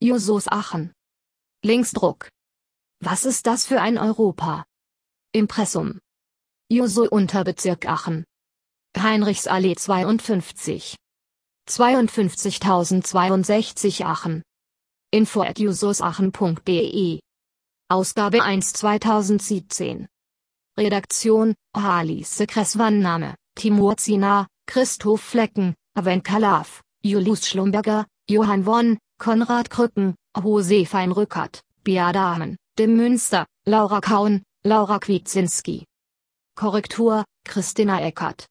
Jusos Aachen. Linksdruck. Was ist das für ein Europa? Impressum. Juso Unterbezirk Aachen. Heinrichsallee 52. 52.062 Aachen. info@jusosaachen.de. Ausgabe 1 2017. Redaktion: Halise Kresswanname, Timur Zina, Christoph Flecken, Aven Kalaf, Julius Schlumberger, Johann Wonn, Konrad Krücken, Jose Feinrückert, Bea Dahmen, de Münster, Laura Kaun, Laura Kwiecinski. Korrektur: Christina Eckert.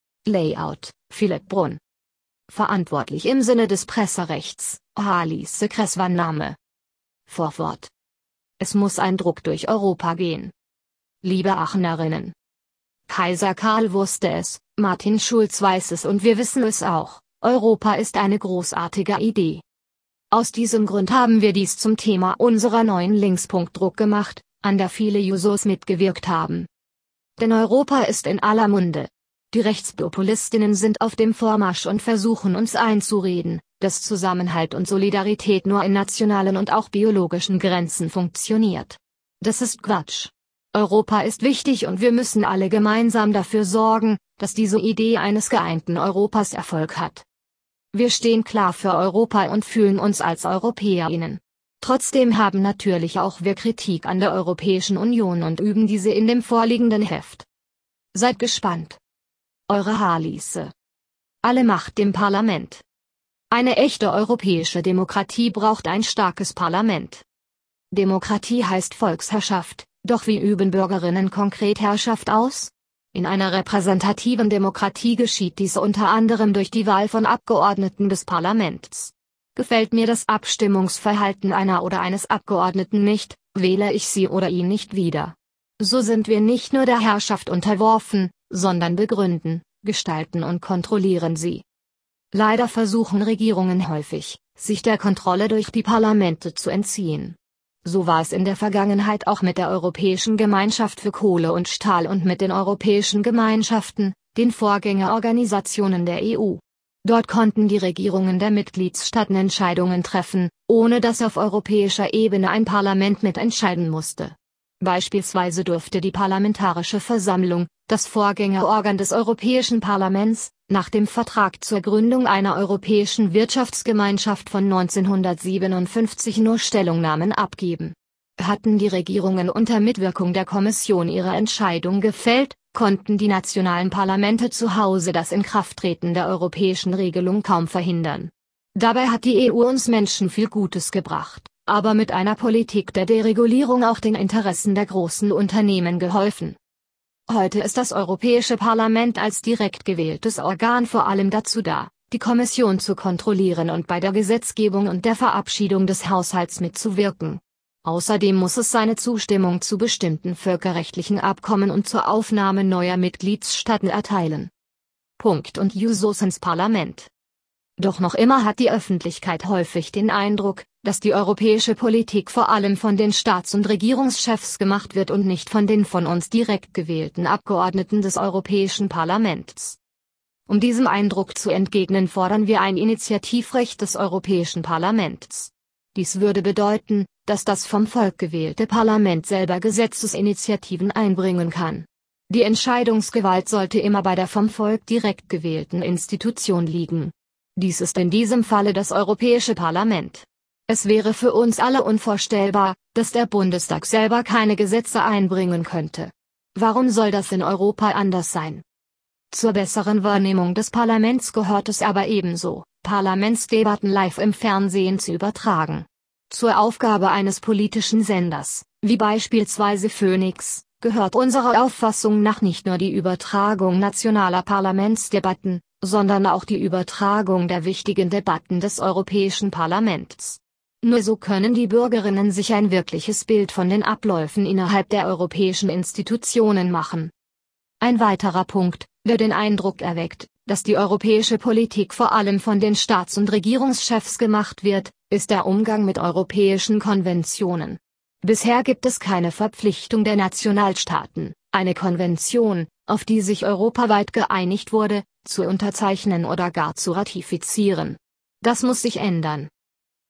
Layout: Philipp Brunn. Verantwortlich im Sinne des Presserechts: Halise Kresswanname. Vorwort. Es muss ein Druck durch Europa gehen. Liebe Aachenerinnen. Kaiser Karl wusste es, Martin Schulz weiß es und wir wissen es auch: Europa ist eine großartige Idee. Aus diesem Grund haben wir dies zum Thema unserer neuen Linkspunkt-Druck gemacht, an der viele Jusos mitgewirkt haben. Denn Europa ist in aller Munde. Die Rechtspopulistinnen sind auf dem Vormarsch und versuchen uns einzureden, dass Zusammenhalt und Solidarität nur in nationalen und auch biologischen Grenzen funktioniert. Das ist Quatsch. Europa ist wichtig und wir müssen alle gemeinsam dafür sorgen, dass diese Idee eines geeinten Europas Erfolg hat. Wir stehen klar für Europa und fühlen uns als EuropäerInnen. Trotzdem haben natürlich auch wir Kritik an der Europäischen Union und üben diese in dem vorliegenden Heft. Seid gespannt. Eure Halise. Alle Macht dem Parlament. Eine echte europäische Demokratie braucht ein starkes Parlament. Demokratie heißt Volksherrschaft, doch wie üben Bürgerinnen konkret Herrschaft aus? In einer repräsentativen Demokratie geschieht dies unter anderem durch die Wahl von Abgeordneten des Parlaments. Gefällt mir das Abstimmungsverhalten einer oder eines Abgeordneten nicht, wähle ich sie oder ihn nicht wieder. So sind wir nicht nur der Herrschaft unterworfen, sondern begründen, gestalten und kontrollieren sie. Leider versuchen Regierungen häufig, sich der Kontrolle durch die Parlamente zu entziehen. So war es in der Vergangenheit auch mit der Europäischen Gemeinschaft für Kohle und Stahl und mit den Europäischen Gemeinschaften, den Vorgängerorganisationen der EU. Dort konnten die Regierungen der Mitgliedstaaten Entscheidungen treffen, ohne dass auf europäischer Ebene ein Parlament mitentscheiden musste. Beispielsweise durfte die Parlamentarische Versammlung, das Vorgängerorgan des Europäischen Parlaments, nach dem Vertrag zur Gründung einer Europäischen Wirtschaftsgemeinschaft von 1957 nur Stellungnahmen abgeben. Hatten die Regierungen unter Mitwirkung der Kommission ihre Entscheidung gefällt, konnten die nationalen Parlamente zu Hause das Inkrafttreten der europäischen Regelung kaum verhindern. Dabei hat die EU uns Menschen viel Gutes gebracht, aber mit einer Politik der Deregulierung auch den Interessen der großen Unternehmen geholfen. Heute ist das Europäische Parlament als direkt gewähltes Organ vor allem dazu da, die Kommission zu kontrollieren und bei der Gesetzgebung und der Verabschiedung des Haushalts mitzuwirken. Außerdem muss es seine Zustimmung zu bestimmten völkerrechtlichen Abkommen und zur Aufnahme neuer Mitgliedstaaten erteilen. Punkt und Jusos ins Parlament. Doch noch immer hat die Öffentlichkeit häufig den Eindruck, dass die europäische Politik vor allem von den Staats- und Regierungschefs gemacht wird und nicht von den von uns direkt gewählten Abgeordneten des Europäischen Parlaments. Um diesem Eindruck zu entgegnen, fordern wir ein Initiativrecht des Europäischen Parlaments. Dies würde bedeuten, dass das vom Volk gewählte Parlament selber Gesetzesinitiativen einbringen kann. Die Entscheidungsgewalt sollte immer bei der vom Volk direkt gewählten Institution liegen. Dies ist in diesem Falle das Europäische Parlament. Es wäre für uns alle unvorstellbar, dass der Bundestag selber keine Gesetze einbringen könnte. Warum soll das in Europa anders sein? Zur besseren Wahrnehmung des Parlaments gehört es aber ebenso, Parlamentsdebatten live im Fernsehen zu übertragen. Zur Aufgabe eines politischen Senders, wie beispielsweise Phoenix, gehört unserer Auffassung nach nicht nur die Übertragung nationaler Parlamentsdebatten, sondern auch die Übertragung der wichtigen Debatten des Europäischen Parlaments. Nur so können die Bürgerinnen sich ein wirkliches Bild von den Abläufen innerhalb der europäischen Institutionen machen. Ein weiterer Punkt, der den Eindruck erweckt, dass die europäische Politik vor allem von den Staats- und Regierungschefs gemacht wird, ist der Umgang mit europäischen Konventionen. Bisher gibt es keine Verpflichtung der Nationalstaaten, eine Konvention, auf die sich europaweit geeinigt wurde, zu unterzeichnen oder gar zu ratifizieren. Das muss sich ändern.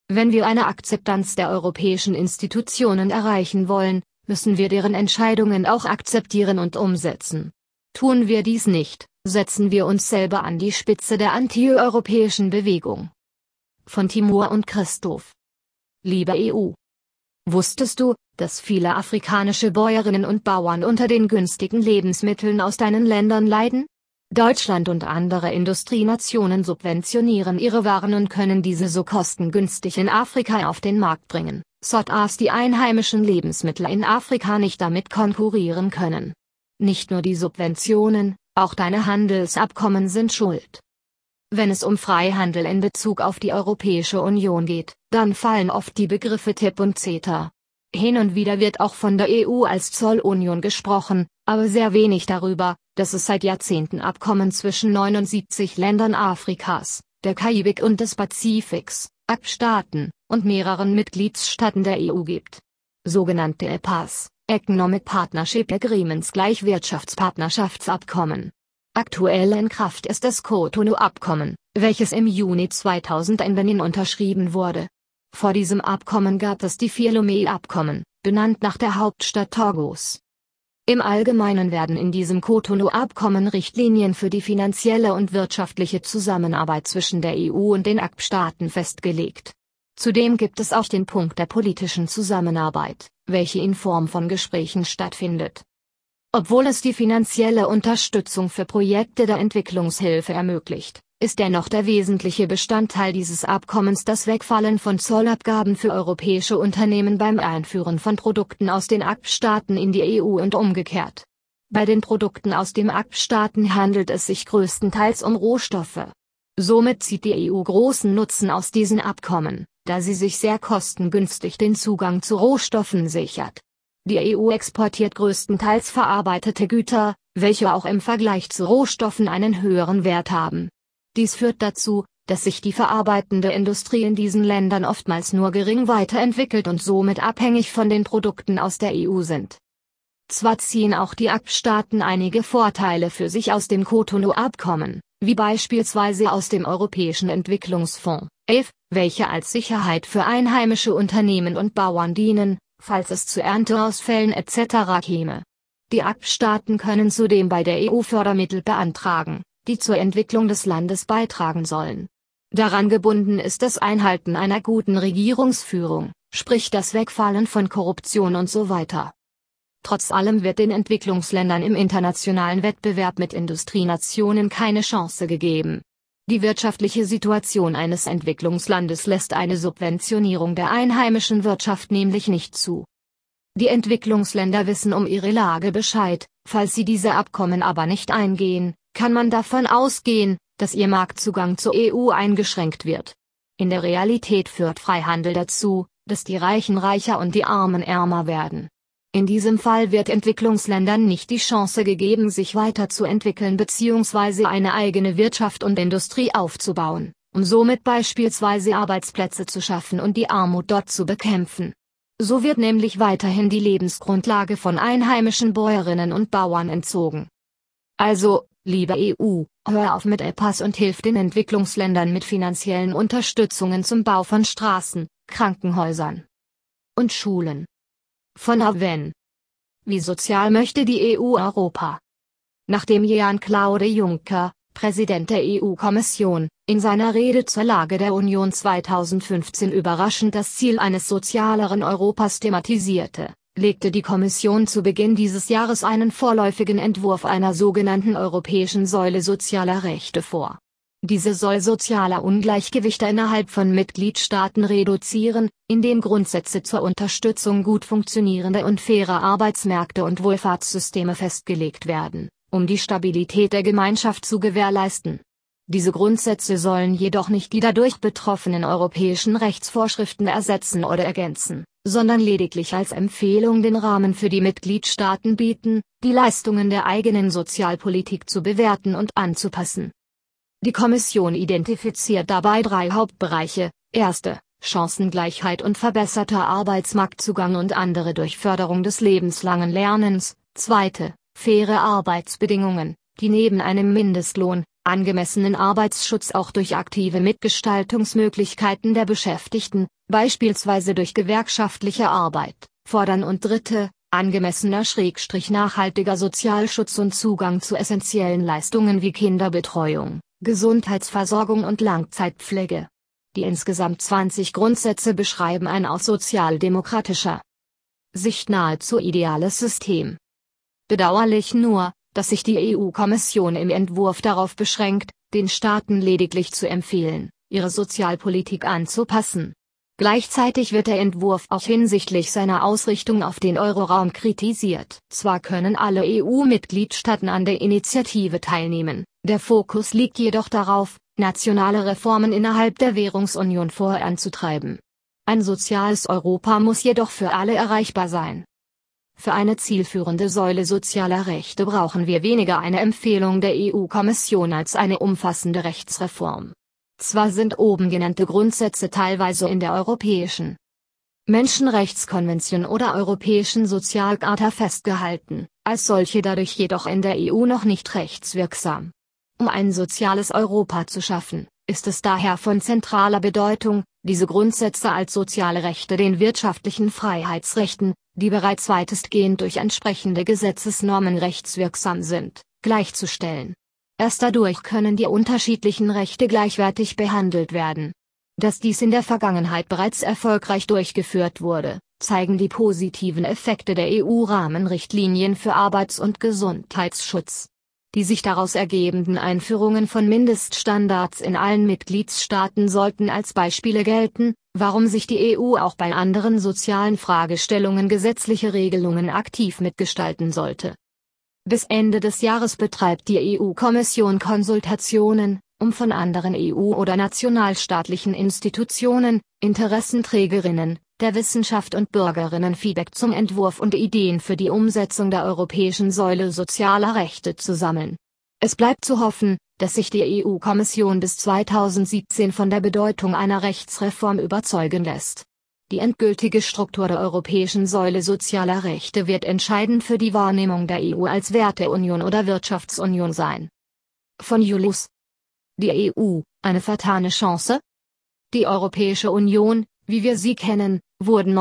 Wenn wir eine Akzeptanz der europäischen Institutionen erreichen wollen, müssen wir deren Entscheidungen auch akzeptieren und umsetzen. Tun wir dies nicht, setzen wir uns selber an die Spitze der antieuropäischen Bewegung. Von Timur und Christoph. Liebe EU. Wusstest du, dass viele afrikanische Bäuerinnen und Bauern unter den günstigen Lebensmitteln aus deinen Ländern leiden? Deutschland und andere Industrienationen subventionieren ihre Waren und können diese so kostengünstig in Afrika auf den Markt bringen, sodass die einheimischen Lebensmittel in Afrika nicht damit konkurrieren können. Nicht nur die Subventionen, auch deine Handelsabkommen sind schuld. Wenn es um Freihandel in Bezug auf die Europäische Union geht, dann fallen oft die Begriffe TIP und CETA. Hin und wieder wird auch von der EU als Zollunion gesprochen, aber sehr wenig darüber, dass es seit Jahrzehnten Abkommen zwischen 79 Ländern Afrikas, der Karibik und des Pazifiks, AP-Staaten, und mehreren Mitgliedstaaten der EU gibt. Sogenannte EPAs, Economic Partnership Agreements gleich Wirtschaftspartnerschaftsabkommen. Aktuell in Kraft ist das Cotonou-Abkommen, welches im Juni 2000 in Benin unterschrieben wurde. Vor diesem Abkommen gab es die 4 Lomé-Abkommen, benannt nach der Hauptstadt Togos. Im Allgemeinen werden in diesem Cotonou-Abkommen Richtlinien für die finanzielle und wirtschaftliche Zusammenarbeit zwischen der EU und den AP-Staaten festgelegt. Zudem gibt es auch den Punkt der politischen Zusammenarbeit, welche in Form von Gesprächen stattfindet. Obwohl es die finanzielle Unterstützung für Projekte der Entwicklungshilfe ermöglicht, ist dennoch der wesentliche Bestandteil dieses Abkommens das Wegfallen von Zollabgaben für europäische Unternehmen beim Einführen von Produkten aus den AP-Staaten in die EU und umgekehrt. Bei den Produkten aus den AP-Staaten handelt es sich größtenteils um Rohstoffe. Somit zieht die EU großen Nutzen aus diesen Abkommen, da sie sich sehr kostengünstig den Zugang zu Rohstoffen sichert. Die EU exportiert größtenteils verarbeitete Güter, welche auch im Vergleich zu Rohstoffen einen höheren Wert haben. Dies führt dazu, dass sich die verarbeitende Industrie in diesen Ländern oftmals nur gering weiterentwickelt und somit abhängig von den Produkten aus der EU sind. Zwar ziehen auch die AP-Staaten einige Vorteile für sich aus dem Cotonou-Abkommen, wie beispielsweise aus dem Europäischen Entwicklungsfonds, EF, welche als Sicherheit für einheimische Unternehmen und Bauern dienen, falls es zu Ernteausfällen etc. käme. Die AP-Staaten können zudem bei der EU Fördermittel beantragen, die zur Entwicklung des Landes beitragen sollen. Daran gebunden ist das Einhalten einer guten Regierungsführung, sprich das Wegfallen von Korruption und so weiter. Trotz allem wird den Entwicklungsländern im internationalen Wettbewerb mit Industrienationen keine Chance gegeben. Die wirtschaftliche Situation eines Entwicklungslandes lässt eine Subventionierung der einheimischen Wirtschaft nämlich nicht zu. Die Entwicklungsländer wissen um ihre Lage Bescheid, falls sie diese Abkommen aber nicht eingehen, kann man davon ausgehen, dass ihr Marktzugang zur EU eingeschränkt wird. In der Realität führt Freihandel dazu, dass die Reichen reicher und die Armen ärmer werden. In diesem Fall wird Entwicklungsländern nicht die Chance gegeben, sich weiterzuentwickeln bzw. eine eigene Wirtschaft und Industrie aufzubauen, um somit beispielsweise Arbeitsplätze zu schaffen und die Armut dort zu bekämpfen. So wird nämlich weiterhin die Lebensgrundlage von einheimischen Bäuerinnen und Bauern entzogen. Also, liebe EU, hör auf mit EPAs und hilf den Entwicklungsländern mit finanziellen Unterstützungen zum Bau von Straßen, Krankenhäusern und Schulen. Von Aven. Wie sozial möchte die EU Europa? Nachdem Jean-Claude Juncker, Präsident der EU-Kommission, in seiner Rede zur Lage der Union 2015 überraschend das Ziel eines sozialeren Europas thematisierte, legte die Kommission zu Beginn dieses Jahres einen vorläufigen Entwurf einer sogenannten Europäischen Säule sozialer Rechte vor. Diese soll soziale Ungleichgewichte innerhalb von Mitgliedstaaten reduzieren, indem Grundsätze zur Unterstützung gut funktionierender und fairer Arbeitsmärkte und Wohlfahrtssysteme festgelegt werden, um die Stabilität der Gemeinschaft zu gewährleisten. Diese Grundsätze sollen jedoch nicht die dadurch betroffenen europäischen Rechtsvorschriften ersetzen oder ergänzen, sondern lediglich als Empfehlung den Rahmen für die Mitgliedstaaten bieten, die Leistungen der eigenen Sozialpolitik zu bewerten und anzupassen. Die Kommission identifiziert dabei 3 Hauptbereiche: erste, Chancengleichheit und verbesserter Arbeitsmarktzugang und andere durch Förderung des lebenslangen Lernens, zweite, faire Arbeitsbedingungen, die neben einem Mindestlohn, angemessenen Arbeitsschutz auch durch aktive Mitgestaltungsmöglichkeiten der Beschäftigten, beispielsweise durch gewerkschaftliche Arbeit, fordern und dritte, angemessener/nachhaltiger Sozialschutz und Zugang zu essentiellen Leistungen wie Kinderbetreuung, Gesundheitsversorgung und Langzeitpflege. Die insgesamt 20 Grundsätze beschreiben ein aus sozialdemokratischer Sicht nahezu ideales System. Bedauerlich nur, dass sich die EU-Kommission im Entwurf darauf beschränkt, den Staaten lediglich zu empfehlen, ihre Sozialpolitik anzupassen. Gleichzeitig wird der Entwurf auch hinsichtlich seiner Ausrichtung auf den Euroraum kritisiert. Zwar können alle EU-Mitgliedstaaten an der Initiative teilnehmen, der Fokus liegt jedoch darauf, nationale Reformen innerhalb der Währungsunion voranzutreiben. Ein soziales Europa muss jedoch für alle erreichbar sein. Für eine zielführende Säule sozialer Rechte brauchen wir weniger eine Empfehlung der EU-Kommission als eine umfassende Rechtsreform. Zwar sind oben genannte Grundsätze teilweise in der Europäischen Menschenrechtskonvention oder Europäischen Sozialcharta festgehalten, als solche dadurch jedoch in der EU noch nicht rechtswirksam. Um ein soziales Europa zu schaffen, ist es daher von zentraler Bedeutung, diese Grundsätze als soziale Rechte den wirtschaftlichen Freiheitsrechten, die bereits weitestgehend durch entsprechende Gesetzesnormen rechtswirksam sind, gleichzustellen. Erst dadurch können die unterschiedlichen Rechte gleichwertig behandelt werden. Dass dies in der Vergangenheit bereits erfolgreich durchgeführt wurde, zeigen die positiven Effekte der EU-Rahmenrichtlinien für Arbeits- und Gesundheitsschutz. Die sich daraus ergebenden Einführungen von Mindeststandards in allen Mitgliedstaaten sollten als Beispiele gelten, warum sich die EU auch bei anderen sozialen Fragestellungen gesetzliche Regelungen aktiv mitgestalten sollte. Bis Ende des Jahres betreibt die EU-Kommission Konsultationen, um von anderen EU- oder nationalstaatlichen Institutionen, Interessenträgerinnen, der Wissenschaft und Bürgerinnen Feedback zum Entwurf und Ideen für die Umsetzung der Europäischen Säule sozialer Rechte zu sammeln. Es bleibt zu hoffen, dass sich die EU-Kommission bis 2017 von der Bedeutung einer Rechtsreform überzeugen lässt. Die endgültige Struktur der Europäischen Säule sozialer Rechte wird entscheidend für die Wahrnehmung der EU als Werteunion oder Wirtschaftsunion sein. Von Julius. Die EU, eine vertane Chance? Die Europäische Union, wie wir sie kennen, wurde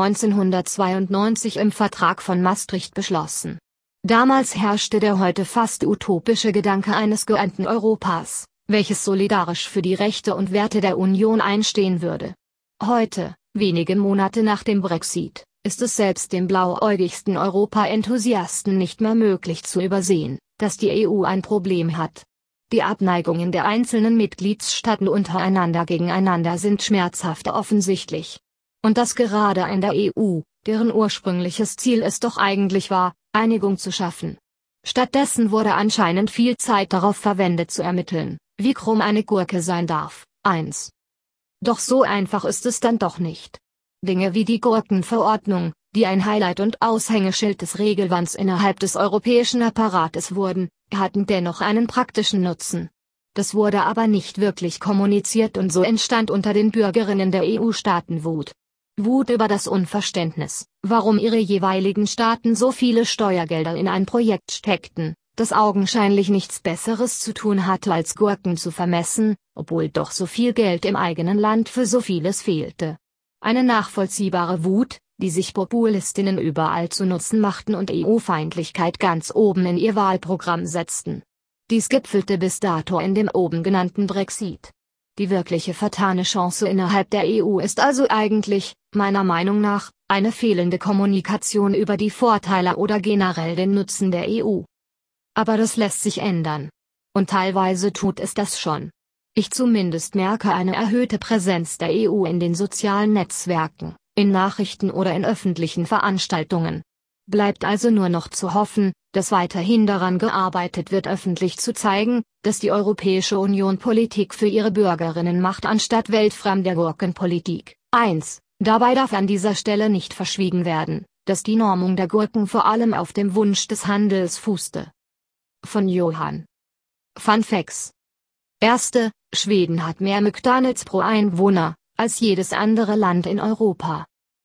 1992 im Vertrag von Maastricht beschlossen. Damals herrschte der heute fast utopische Gedanke eines geeinten Europas, welches solidarisch für die Rechte und Werte der Union einstehen würde. Heute, wenige Monate nach dem Brexit, ist es selbst dem blauäugigsten Europa-Enthusiasten nicht mehr möglich zu übersehen, dass die EU ein Problem hat. Die Abneigungen der einzelnen Mitgliedstaaten untereinander gegeneinander sind schmerzhaft offensichtlich. Und das gerade in der EU, deren ursprüngliches Ziel es doch eigentlich war, Einigung zu schaffen. Stattdessen wurde anscheinend viel Zeit darauf verwendet zu ermitteln, wie krumm eine Gurke sein darf. 1. Doch so einfach ist es dann doch nicht. Dinge wie die Gurkenverordnung, die ein Highlight und Aushängeschild des Regelwands innerhalb des europäischen Apparates wurden, hatten dennoch einen praktischen Nutzen. Das wurde aber nicht wirklich kommuniziert und so entstand unter den Bürgerinnen der EU-Staaten Wut. Wut über das Unverständnis, warum ihre jeweiligen Staaten so viele Steuergelder in ein Projekt steckten, das augenscheinlich nichts Besseres zu tun hatte als Gurken zu vermessen, obwohl doch so viel Geld im eigenen Land für so vieles fehlte. Eine nachvollziehbare Wut, die sich Populistinnen überall zu Nutzen machten und EU-Feindlichkeit ganz oben in ihr Wahlprogramm setzten. Dies gipfelte bis dato in dem oben genannten Brexit. Die wirkliche vertane Chance innerhalb der EU ist also eigentlich, meiner Meinung nach, eine fehlende Kommunikation über die Vorteile oder generell den Nutzen der EU. Aber das lässt sich ändern. Und teilweise tut es das schon. Ich zumindest merke eine erhöhte Präsenz der EU in den sozialen Netzwerken, in Nachrichten oder in öffentlichen Veranstaltungen. Bleibt also nur noch zu hoffen, dass weiterhin daran gearbeitet wird, öffentlich zu zeigen, dass die Europäische Union Politik für ihre Bürgerinnen macht anstatt weltfremder Gurkenpolitik. 1. Dabei darf an dieser Stelle nicht verschwiegen werden, dass die Normung der Gurken vor allem auf dem Wunsch des Handels fußte. Von Johann Fun Facts. 1. Schweden hat mehr McDonalds pro Einwohner als jedes andere Land in Europa.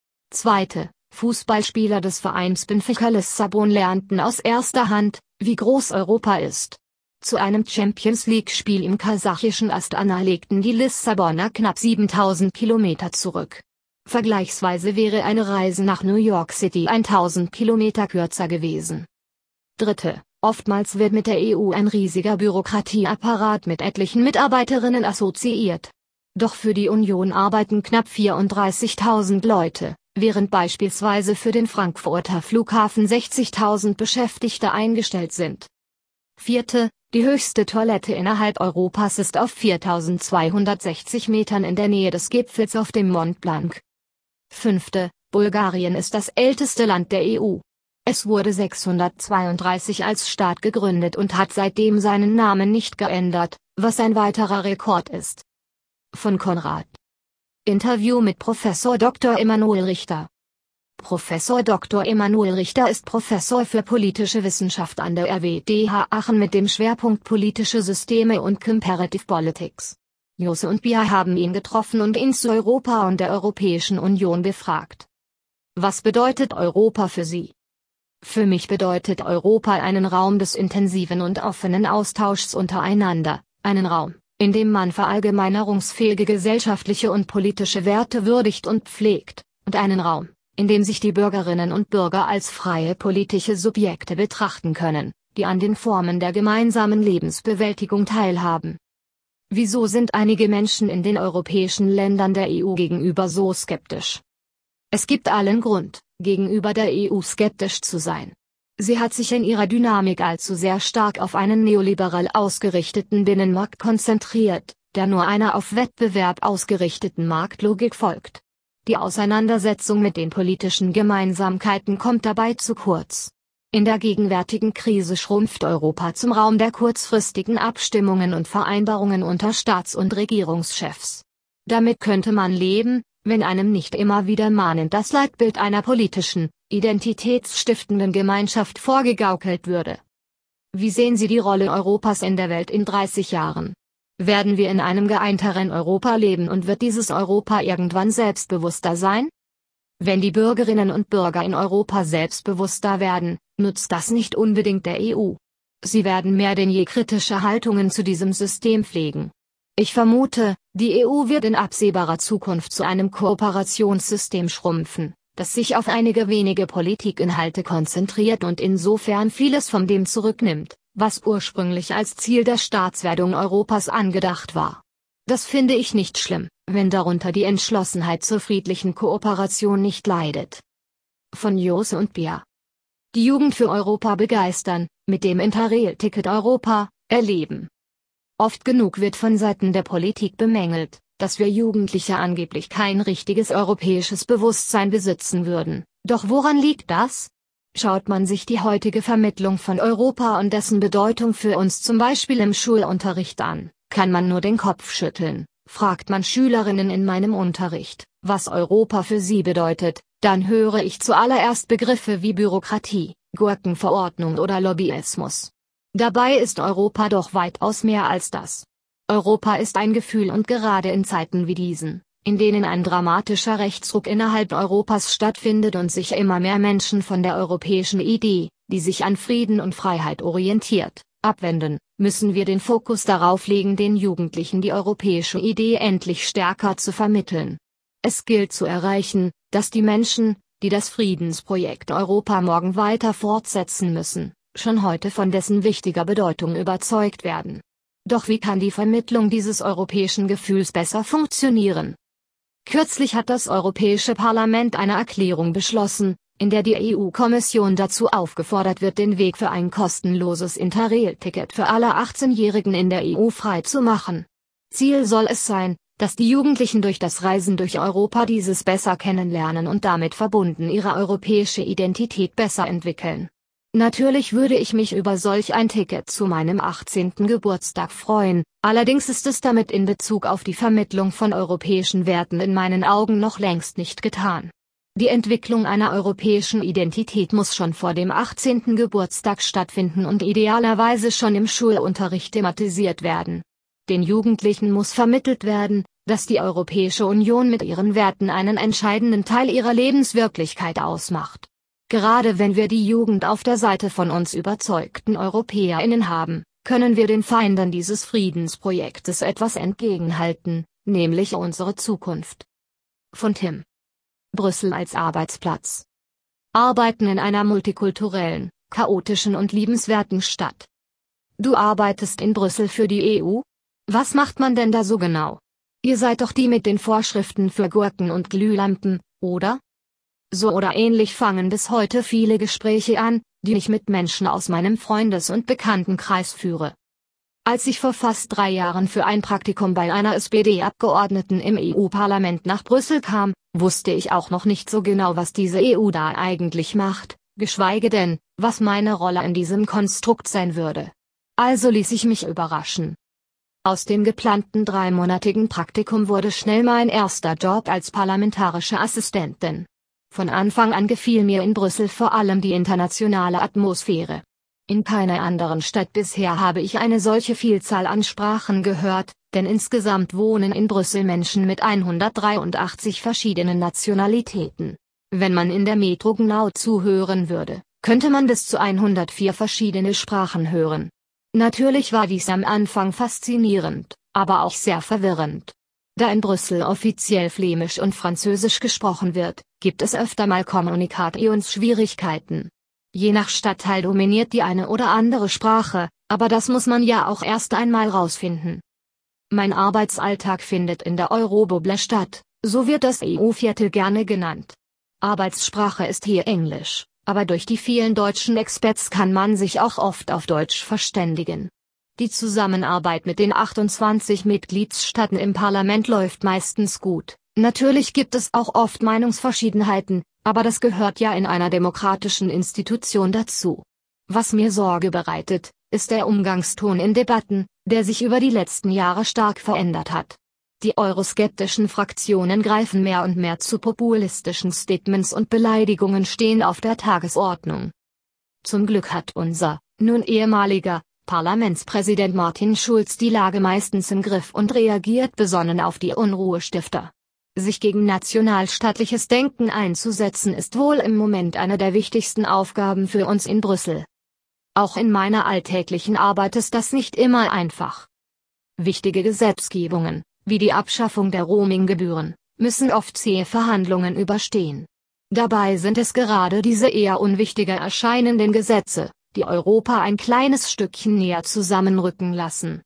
2. Fußballspieler des Vereins Benfica Lissabon lernten aus erster Hand, wie groß Europa ist. Zu einem Champions-League-Spiel im kasachischen Astana legten die Lissabonner knapp 7000 Kilometer zurück. Vergleichsweise wäre eine Reise nach New York City 1000 Kilometer kürzer gewesen. Dritte, oftmals wird mit der EU ein riesiger Bürokratieapparat mit etlichen Mitarbeiterinnen assoziiert. Doch für die Union arbeiten knapp 34.000 Leute, während beispielsweise für den Frankfurter Flughafen 60.000 Beschäftigte eingestellt sind. Vierte, die höchste Toilette innerhalb Europas ist auf 4.260 Metern in der Nähe des Gipfels auf dem Mont Blanc. Fünfte, Bulgarien ist das älteste Land der EU. Es wurde 632 als Staat gegründet und hat seitdem seinen Namen nicht geändert, was ein weiterer Rekord ist. Von Konrad. Interview mit Professor Dr. Emanuel Richter. Professor Dr. Emanuel Richter ist Professor für politische Wissenschaft an der RWTH Aachen mit dem Schwerpunkt politische Systeme und Comparative Politics. Jose und Bia haben ihn getroffen und ihn zu Europa und der Europäischen Union befragt. Was bedeutet Europa für Sie? Für mich bedeutet Europa einen Raum des intensiven und offenen Austauschs untereinander, einen Raum, in dem man verallgemeinerungsfähige gesellschaftliche und politische Werte würdigt und pflegt, und einen Raum, in dem sich die Bürgerinnen und Bürger als freie politische Subjekte betrachten können, die an den Formen der gemeinsamen Lebensbewältigung teilhaben. Wieso sind einige Menschen in den europäischen Ländern der EU gegenüber so skeptisch? Es gibt allen Grund, gegenüber der EU skeptisch zu sein. Sie hat sich in ihrer Dynamik allzu sehr stark auf einen neoliberal ausgerichteten Binnenmarkt konzentriert, der nur einer auf Wettbewerb ausgerichteten Marktlogik folgt. Die Auseinandersetzung mit den politischen Gemeinsamkeiten kommt dabei zu kurz. In der gegenwärtigen Krise schrumpft Europa zum Raum der kurzfristigen Abstimmungen und Vereinbarungen unter Staats- und Regierungschefs. Damit könnte man leben, wenn einem nicht immer wieder mahnend das Leitbild einer politischen, identitätsstiftenden Gemeinschaft vorgegaukelt würde. Wie sehen Sie die Rolle Europas in der Welt in 30 Jahren? Werden wir in einem geeinteren Europa leben und wird dieses Europa irgendwann selbstbewusster sein? Wenn die Bürgerinnen und Bürger in Europa selbstbewusster werden, nutzt das nicht unbedingt der EU. Sie werden mehr denn je kritische Haltungen zu diesem System pflegen. Ich vermute, die EU wird in absehbarer Zukunft zu einem Kooperationssystem schrumpfen, das sich auf einige wenige Politikinhalte konzentriert und insofern vieles von dem zurücknimmt, was ursprünglich als Ziel der Staatswerdung Europas angedacht war. Das finde ich nicht schlimm, wenn darunter die Entschlossenheit zur friedlichen Kooperation nicht leidet. Von Jose und Bia. Die Jugend für Europa begeistern, mit dem Interrail-Ticket Europa erleben. Oft genug wird von Seiten der Politik bemängelt, dass wir Jugendliche angeblich kein richtiges europäisches Bewusstsein besitzen würden. Doch woran liegt das? Schaut man sich die heutige Vermittlung von Europa und dessen Bedeutung für uns zum Beispiel im Schulunterricht an, kann man nur den Kopf schütteln. Fragt man Schülerinnen in meinem Unterricht, was Europa für sie bedeutet, dann höre ich zuallererst Begriffe wie Bürokratie, Gurkenverordnung oder Lobbyismus. Dabei ist Europa doch weitaus mehr als das. Europa ist ein Gefühl und gerade in Zeiten wie diesen, in denen ein dramatischer Rechtsruck innerhalb Europas stattfindet und sich immer mehr Menschen von der europäischen Idee, die sich an Frieden und Freiheit orientiert, abwenden, müssen wir den Fokus darauf legen, den Jugendlichen die europäische Idee endlich stärker zu vermitteln. Es gilt zu erreichen, dass die Menschen, die das Friedensprojekt Europa morgen weiter fortsetzen müssen, schon heute von dessen wichtiger Bedeutung überzeugt werden. Doch wie kann die Vermittlung dieses europäischen Gefühls besser funktionieren? Kürzlich hat das Europäische Parlament eine Erklärung beschlossen, in der die EU-Kommission dazu aufgefordert wird, den Weg für ein kostenloses Interrail-Ticket für alle 18-Jährigen in der EU frei zu machen. Ziel soll es sein, dass die Jugendlichen durch das Reisen durch Europa dieses besser kennenlernen und damit verbunden ihre europäische Identität besser entwickeln. Natürlich würde ich mich über solch ein Ticket zu meinem 18. Geburtstag freuen, allerdings ist es damit in Bezug auf die Vermittlung von europäischen Werten in meinen Augen noch längst nicht getan. Die Entwicklung einer europäischen Identität muss schon vor dem 18. Geburtstag stattfinden und idealerweise schon im Schulunterricht thematisiert werden. Den Jugendlichen muss vermittelt werden, dass die Europäische Union mit ihren Werten einen entscheidenden Teil ihrer Lebenswirklichkeit ausmacht. Gerade wenn wir die Jugend auf der Seite von uns überzeugten EuropäerInnen haben, können wir den Feinden dieses Friedensprojektes etwas entgegenhalten, nämlich unsere Zukunft. Von Tim. Brüssel als Arbeitsplatz. Arbeiten in einer multikulturellen, chaotischen und liebenswerten Stadt. Du arbeitest in Brüssel für die EU? Was macht man denn da so genau? Ihr seid doch die mit den Vorschriften für Gurken und Glühlampen, oder? So oder ähnlich fangen bis heute viele Gespräche an, die ich mit Menschen aus meinem Freundes- und Bekanntenkreis führe. Als ich vor fast 3 Jahren für ein Praktikum bei einer SPD-Abgeordneten im EU-Parlament nach Brüssel kam, wusste ich auch noch nicht so genau, was diese EU da eigentlich macht, geschweige denn, was meine Rolle in diesem Konstrukt sein würde. Also ließ ich mich überraschen. Aus dem geplanten 3-monatigen Praktikum wurde schnell mein erster Job als parlamentarische Assistentin. Von Anfang an gefiel mir in Brüssel vor allem die internationale Atmosphäre. In keiner anderen Stadt bisher habe ich eine solche Vielzahl an Sprachen gehört, denn insgesamt wohnen in Brüssel Menschen mit 183 verschiedenen Nationalitäten. Wenn man in der Metro genau zuhören würde, könnte man bis zu 104 verschiedene Sprachen hören. Natürlich war dies am Anfang faszinierend, aber auch sehr verwirrend. Da in Brüssel offiziell Flämisch und Französisch gesprochen wird, gibt es öfter mal Kommunikationsschwierigkeiten. Je nach Stadtteil dominiert die eine oder andere Sprache, aber das muss man ja auch erst einmal rausfinden. Mein Arbeitsalltag findet in der Eurobubble statt, so wird das EU-Viertel gerne genannt. Arbeitssprache ist hier Englisch, aber durch die vielen deutschen Expats kann man sich auch oft auf Deutsch verständigen. Die Zusammenarbeit mit den 28 Mitgliedstaaten im Parlament läuft meistens gut. Natürlich gibt es auch oft Meinungsverschiedenheiten, aber das gehört ja in einer demokratischen Institution dazu. Was mir Sorge bereitet, ist der Umgangston in Debatten, der sich über die letzten Jahre stark verändert hat. Die euroskeptischen Fraktionen greifen mehr und mehr zu populistischen Statements und Beleidigungen stehen auf der Tagesordnung. Zum Glück hat unser, nun ehemaliger, Parlamentspräsident Martin Schulz die Lage meistens im Griff und reagiert besonnen auf die Unruhestifter. Sich gegen nationalstaatliches Denken einzusetzen ist wohl im Moment eine der wichtigsten Aufgaben für uns in Brüssel. Auch in meiner alltäglichen Arbeit ist das nicht immer einfach. Wichtige Gesetzgebungen, wie die Abschaffung der Roaminggebühren, müssen oft zähe Verhandlungen überstehen. Dabei sind es gerade diese eher unwichtiger erscheinenden Gesetze, die Europa ein kleines Stückchen näher zusammenrücken lassen.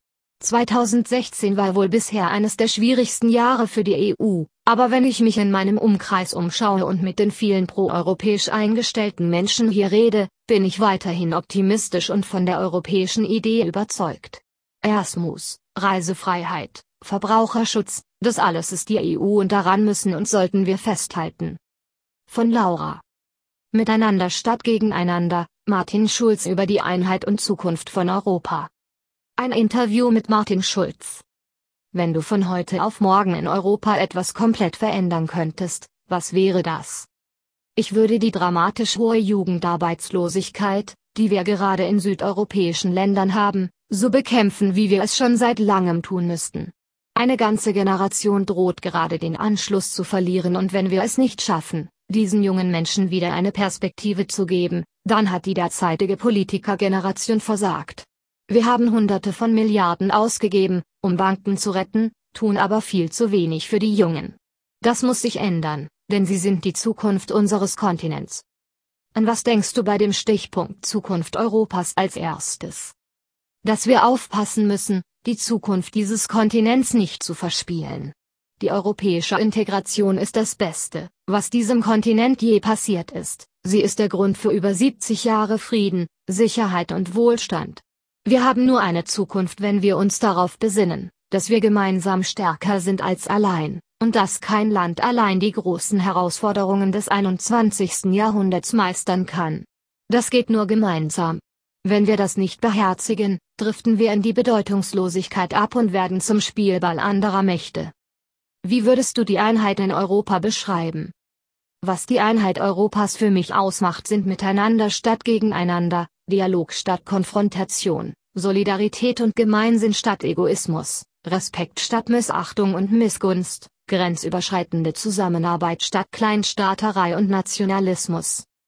2016 war wohl bisher eines der schwierigsten Jahre für die EU, aber wenn ich mich in meinem Umkreis umschaue und mit den vielen proeuropäisch eingestellten Menschen hier rede, bin ich weiterhin optimistisch und von der europäischen Idee überzeugt. Erasmus, Reisefreiheit, Verbraucherschutz, das alles ist die EU und daran müssen und sollten wir festhalten. Von Laura. Miteinander statt gegeneinander, Martin Schulz über die Einheit und Zukunft von Europa. Ein Interview mit Martin Schulz. Wenn du von heute auf morgen in Europa etwas komplett verändern könntest, was wäre das? Ich würde die dramatisch hohe Jugendarbeitslosigkeit, die wir gerade in südeuropäischen Ländern haben, so bekämpfen, wie wir es schon seit langem tun müssten. Eine ganze Generation droht gerade den Anschluss zu verlieren und wenn wir es nicht schaffen, diesen jungen Menschen wieder eine Perspektive zu geben, dann hat die derzeitige Politikergeneration versagt. Wir haben Hunderte von Milliarden ausgegeben, um Banken zu retten, tun aber viel zu wenig für die Jungen. Das muss sich ändern, denn sie sind die Zukunft unseres Kontinents. An was denkst du bei dem Stichpunkt Zukunft Europas als erstes? Dass wir aufpassen müssen, die Zukunft dieses Kontinents nicht zu verspielen. Die europäische Integration ist das Beste, was diesem Kontinent je passiert ist. Sie ist der Grund für über 70 Jahre Frieden, Sicherheit und Wohlstand. Wir haben nur eine Zukunft, wenn wir uns darauf besinnen, dass wir gemeinsam stärker sind als allein, und dass kein Land allein die großen Herausforderungen des 21. Jahrhunderts meistern kann. Das geht nur gemeinsam. Wenn wir das nicht beherzigen, driften wir in die Bedeutungslosigkeit ab und werden zum Spielball anderer Mächte. Wie würdest du die Einheit in Europa beschreiben? Was die Einheit Europas für mich ausmacht, sind Miteinander statt Gegeneinander, Dialog statt Konfrontation, Solidarität und Gemeinsinn statt Egoismus, Respekt statt Missachtung und Missgunst, grenzüberschreitende Zusammenarbeit statt Kleinstaaterei und Nationalismus.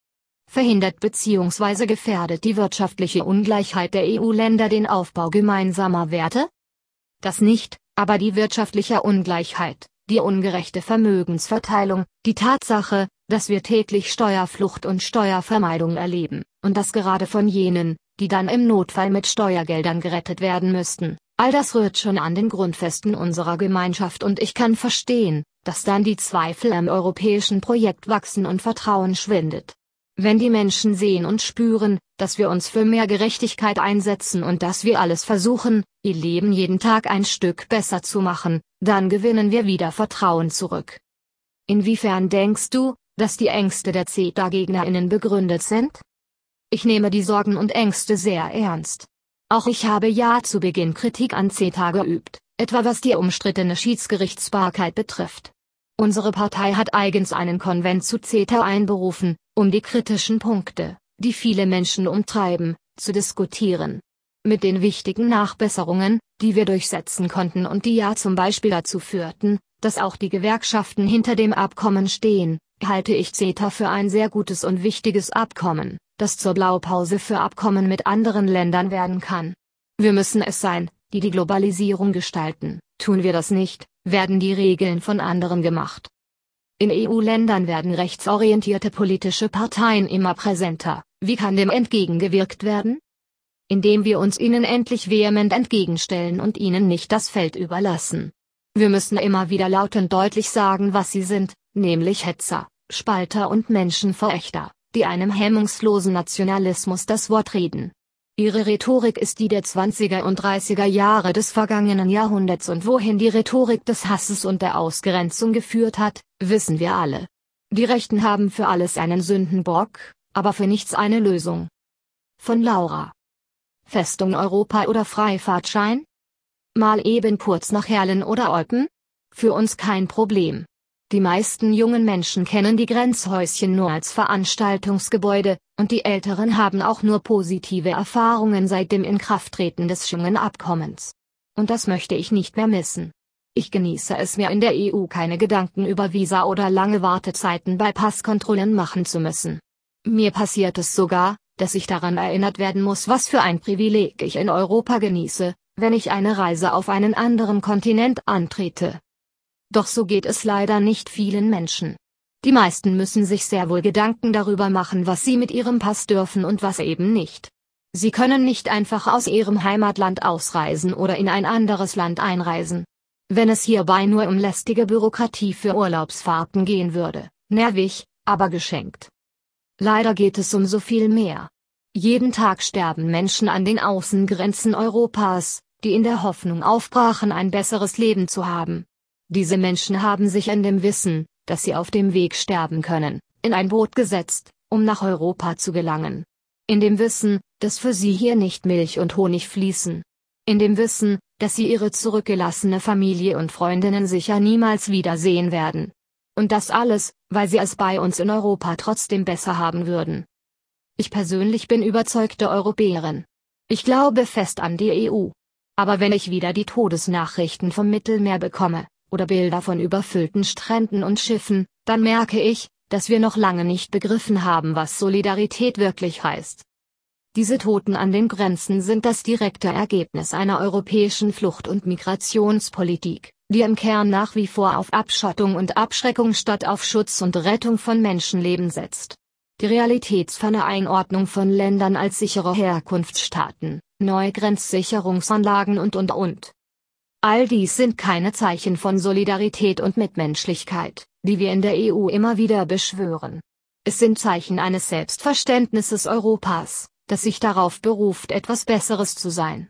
verhindert bzw. gefährdet die wirtschaftliche Ungleichheit der EU-Länder den Aufbau gemeinsamer Werte? Das nicht, aber die wirtschaftliche Ungleichheit, die ungerechte Vermögensverteilung, die Tatsache, dass wir täglich Steuerflucht und Steuervermeidung erleben, und das gerade von jenen, die dann im Notfall mit Steuergeldern gerettet werden müssten, all das rührt schon an den Grundfesten unserer Gemeinschaft, und ich kann verstehen, dass dann die Zweifel am europäischen Projekt wachsen und Vertrauen schwindet. Wenn die Menschen sehen und spüren, dass wir uns für mehr Gerechtigkeit einsetzen und dass wir alles versuchen, ihr Leben jeden Tag ein Stück besser zu machen, dann gewinnen wir wieder Vertrauen zurück. Inwiefern denkst du, dass die Ängste der CETA-GegnerInnen begründet sind? Ich nehme die Sorgen und Ängste sehr ernst. Auch ich habe ja zu Beginn Kritik an CETA geübt, etwa was die umstrittene Schiedsgerichtsbarkeit betrifft. Unsere Partei hat eigens einen Konvent zu CETA einberufen, um die kritischen Punkte, die viele Menschen umtreiben, zu diskutieren. Mit den wichtigen Nachbesserungen, die wir durchsetzen konnten und die ja zum Beispiel dazu führten, dass auch die Gewerkschaften hinter dem Abkommen stehen, halte ich CETA für ein sehr gutes und wichtiges Abkommen, das zur Blaupause für Abkommen mit anderen Ländern werden kann. Wir müssen es sein, die die Globalisierung gestalten. Tun wir das nicht, werden die Regeln von anderen gemacht. In EU-Ländern werden rechtsorientierte politische Parteien immer präsenter. Wie kann dem entgegengewirkt werden? Indem wir uns ihnen endlich vehement entgegenstellen und ihnen nicht das Feld überlassen. Wir müssen immer wieder laut und deutlich sagen, was sie sind, nämlich Hetzer, Spalter und Menschenverächter, die einem hemmungslosen Nationalismus das Wort reden. Ihre Rhetorik ist die der 20er und 30er Jahre des vergangenen Jahrhunderts, und wohin die Rhetorik des Hasses und der Ausgrenzung geführt hat, wissen wir alle. Die Rechten haben für alles einen Sündenbock, aber für nichts eine Lösung. Von Laura. Festung Europa oder Freifahrtschein? Mal eben kurz nach Herlen oder Eupen? Für uns kein Problem. Die meisten jungen Menschen kennen die Grenzhäuschen nur als Veranstaltungsgebäude, und die Älteren haben auch nur positive Erfahrungen seit dem Inkrafttreten des Schengen-Abkommens. Und das möchte ich nicht mehr missen. Ich genieße es, mir in der EU keine Gedanken über Visa oder lange Wartezeiten bei Passkontrollen machen zu müssen. Mir passiert es sogar, dass ich daran erinnert werden muss, was für ein Privileg ich in Europa genieße, wenn ich eine Reise auf einen anderen Kontinent antrete. Doch so geht es leider nicht vielen Menschen. Die meisten müssen sich sehr wohl Gedanken darüber machen, was sie mit ihrem Pass dürfen und was eben nicht. Sie können nicht einfach aus ihrem Heimatland ausreisen oder in ein anderes Land einreisen. Wenn es hierbei nur um lästige Bürokratie für Urlaubsfahrten gehen würde, nervig, aber geschenkt. Leider geht es um so viel mehr. Jeden Tag sterben Menschen an den Außengrenzen Europas, die in der Hoffnung aufbrachen, ein besseres Leben zu haben. Diese Menschen haben sich in dem Wissen, dass sie auf dem Weg sterben können, in ein Boot gesetzt, um nach Europa zu gelangen. In dem Wissen, dass für sie hier nicht Milch und Honig fließen. In dem Wissen, dass sie ihre zurückgelassene Familie und Freundinnen sicher niemals wiedersehen werden. Und das alles, weil sie es bei uns in Europa trotzdem besser haben würden. Ich persönlich bin überzeugte Europäerin. Ich glaube fest an die EU. Aber wenn ich wieder die Todesnachrichten vom Mittelmeer bekomme, oder Bilder von überfüllten Stränden und Schiffen, dann merke ich, dass wir noch lange nicht begriffen haben, was Solidarität wirklich heißt. Diese Toten an den Grenzen sind das direkte Ergebnis einer europäischen Flucht- und Migrationspolitik, die im Kern nach wie vor auf Abschottung und Abschreckung statt auf Schutz und Rettung von Menschenleben setzt. Die realitätsferne Einordnung von Ländern als sichere Herkunftsstaaten, neue Grenzsicherungsanlagen und. All dies sind keine Zeichen von Solidarität und Mitmenschlichkeit, die wir in der EU immer wieder beschwören. Es sind Zeichen eines Selbstverständnisses Europas, das sich darauf beruft, etwas Besseres zu sein.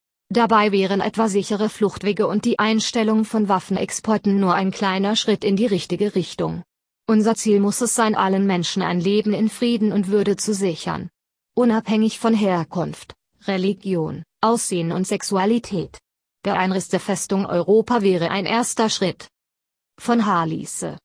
Dabei wären etwa sichere Fluchtwege und die Einstellung von Waffenexporten nur ein kleiner Schritt in die richtige Richtung. Unser Ziel muss es sein, allen Menschen ein Leben in Frieden und Würde zu sichern. Unabhängig von Herkunft, Religion, Aussehen und Sexualität. Der Einriss der Festung Europa wäre ein erster Schritt. Von Halise